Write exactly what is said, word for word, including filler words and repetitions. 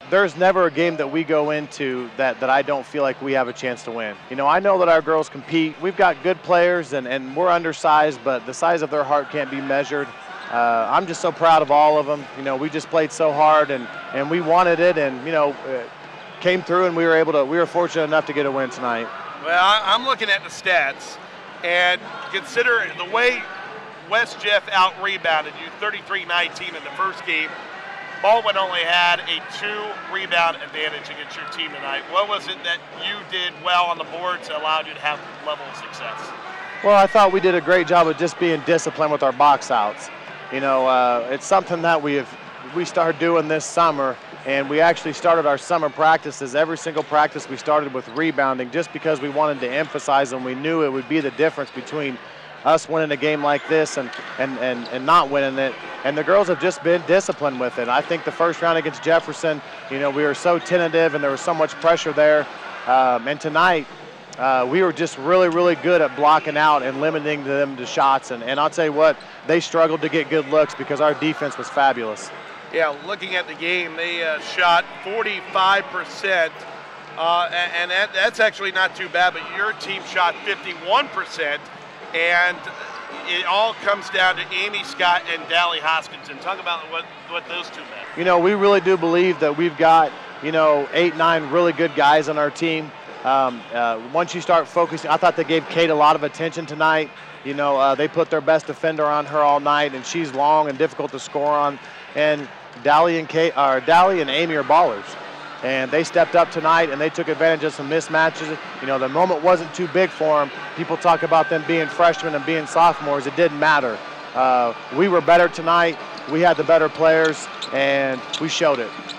there's never a game that we go into that, that I don't feel like we have a chance to win. You know, I know that our girls compete. We've got good players, and, and we're undersized, but the size of their heart can't be measured. Uh, I'm just so proud of all of them. You know, we just played so hard, and, and we wanted it, and, you know, uh, came through, and we were able to, we were fortunate enough to get a win tonight. Well, I'm looking at the stats, and consider the way West Jeff out-rebounded you, thirty-three nineteen in the first game. Baldwin only had a two-rebound advantage against your team tonight. What was it that you did well on the boards that allowed you to have level of success? Well, I thought we did a great job of just being disciplined with our box outs. You know, uh, it's something that we have we started doing this summer, and we actually started our summer practices. Every single practice we started with rebounding just because we wanted to emphasize, and we knew it would be the difference between us winning a game like this and, and, and, and not winning it. And the girls have just been disciplined with it. I think the first round against Jefferson, you know, we were so tentative and there was so much pressure there. Um, and tonight, uh, we were just really, really good at blocking out and limiting them to shots. And, and I'll tell you what, they struggled to get good looks because our defense was fabulous. Yeah, looking at the game, they uh, shot forty-five percent, uh, and, and that, that's actually not too bad, but your team shot fifty-one percent. And it all comes down to Amy Scott and Dally Hoskinson. Talk about what, what those two meant. You know, we really do believe that we've got, you know, eight, nine really good guys on our team. Um, uh, once you start focusing, I thought they gave Kate a lot of attention tonight. You know, uh, they put their best defender on her all night, and she's long and difficult to score on. And Dally and Kate, or Dally and Amy are ballers. And they stepped up tonight, and they took advantage of some mismatches. You know, the moment wasn't too big for them. People talk about them being freshmen and being sophomores. It didn't matter. Uh, we were better tonight. We had the better players, and we showed it.